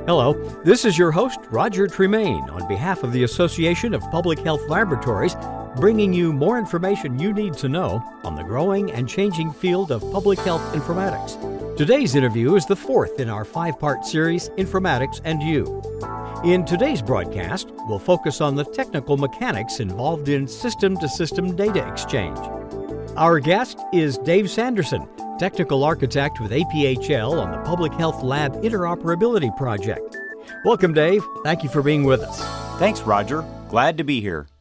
Hello, this is your host, Roger Tremaine, on behalf of the Association of Public Health Laboratories, bringing you more information you need to know on the growing and changing field of public health informatics. Today's interview is the fourth in our five-part series, Informatics and You. In today's broadcast, we'll focus on the technical mechanics involved in system-to-system data exchange. Our guest is Dave Sanderson, Technical Architect with APHL on the Public Health Lab Interoperability Project. Welcome, Dave. Thank you for being with us. Thanks, Roger. Glad to be here.